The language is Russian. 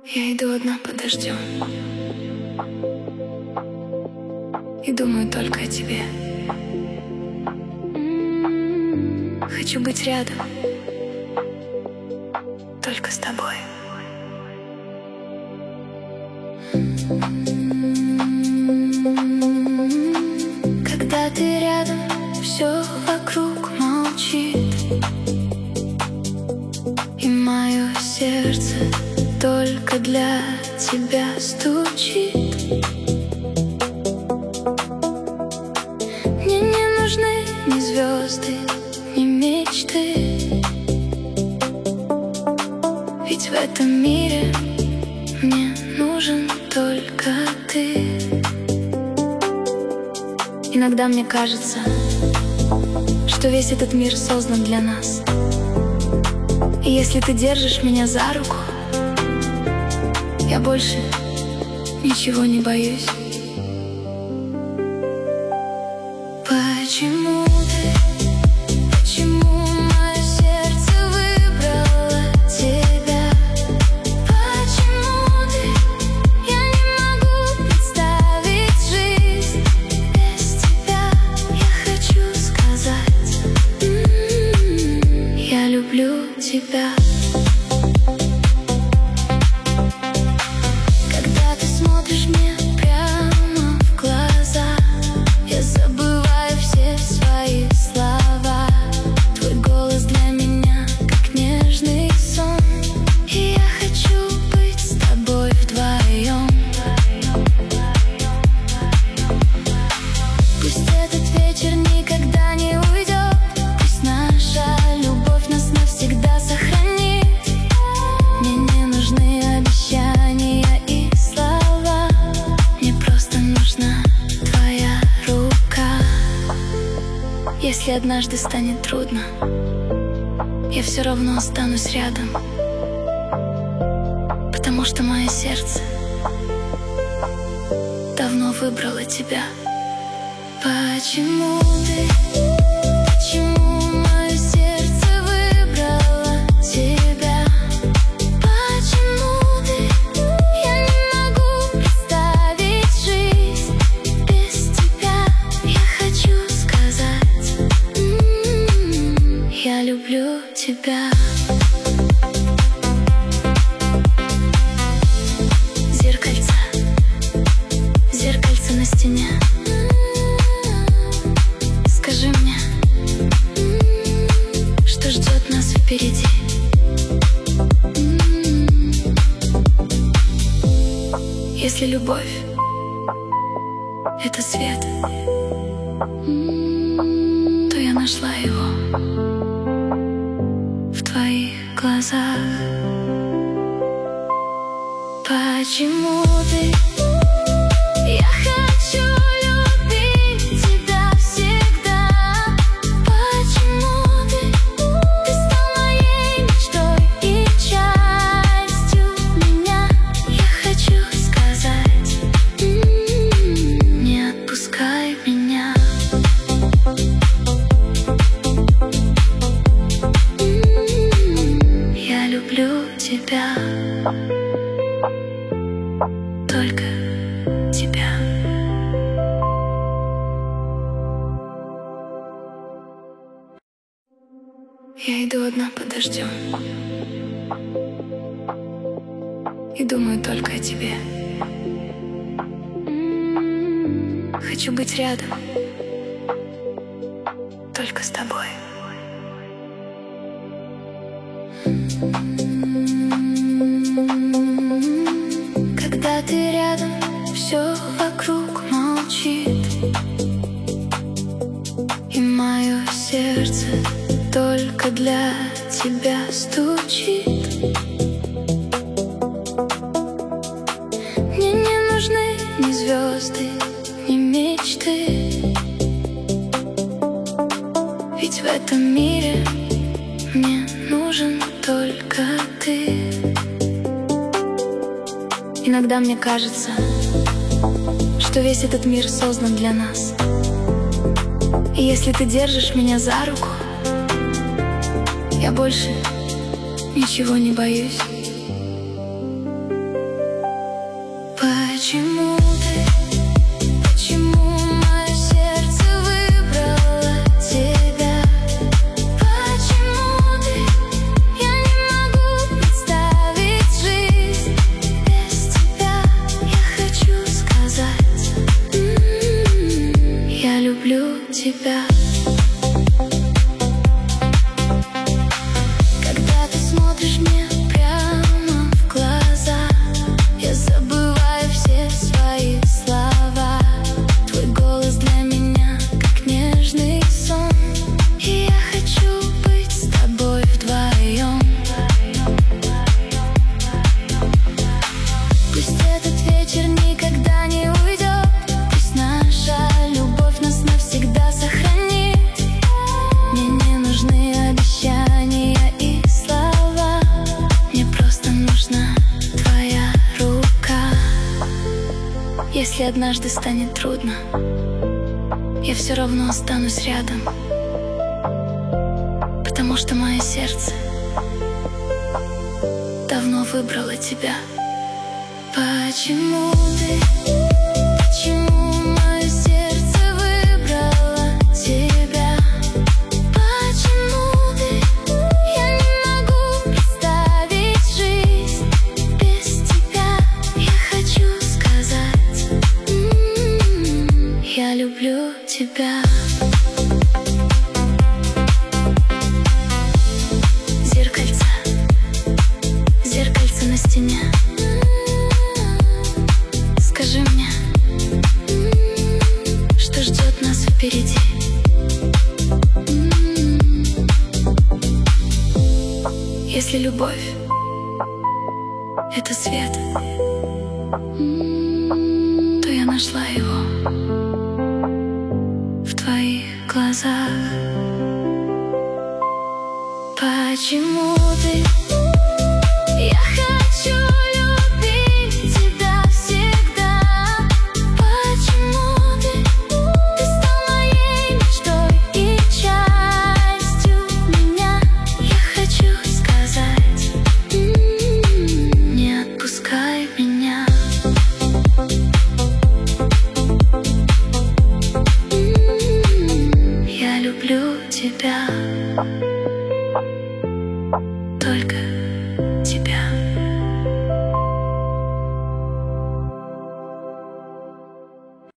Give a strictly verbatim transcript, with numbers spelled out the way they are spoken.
Я иду одна под дождем и думаю только о тебе. Хочу быть рядом, только с тобой. Когда ты рядом, все вокруг молчит, и мое сердце только для тебя стучит. Мне не нужны ни звезды, ни мечты, ведь в этом мире мне нужен только ты. Иногда мне кажется, что весь этот мир создан для нас. И если ты держишь меня за руку, я больше ничего не боюсь. Почему ты, почему мое сердце выбрало тебя? Почему ты, я не могу представить жизнь без тебя? Я хочу сказать, м-м-м, я люблю тебя. Если однажды станет трудно, я все равно останусь рядом, потому что мое сердце давно выбрало тебя. Почему ты, почему мое сердце выбрало тебя? Почему ты, я не могу представить жизнь без тебя? Я хочу сказать, м-м-м, я люблю тебя. Зеркальце, зеркальце на стене, скажи мне, что ждет нас впереди. Если любовь — это свет, то я нашла его в твоих глазах. Почему ты, я хочу любить тебя всегда? Почему ты, ты стал моей мечтой и частью меня? Я хочу сказать, м-м-м, не отпускай меня. М-м-м, я люблю тебя, только тебя. Я иду одна под дождем и думаю только о тебе. Хочу быть рядом, только с тобой. Когда ты рядом, все вокруг молчит, и мое сердце только для тебя стучит. Мне не нужны ни звезды, ни мечты, ведь в этом мире мне нужен только ты. Иногда мне кажется, что весь этот мир создан для нас. И если ты держишь меня за руку, я больше ничего не боюсь. если однажды станет трудно, я все равно останусь рядом, потому что мое сердце давно выбрало тебя. Почему ты, почему мое сердце выбрало тебя? Почему ты, я не могу представить жизнь без тебя? Я хочу сказать, м-м-м, я люблю тебя. Зеркальце, зеркальце на стене, скажи мне, что ждет нас впереди. Если любовь — это свет, то я нашла его в твоих глазах. Почему ты? Я хочу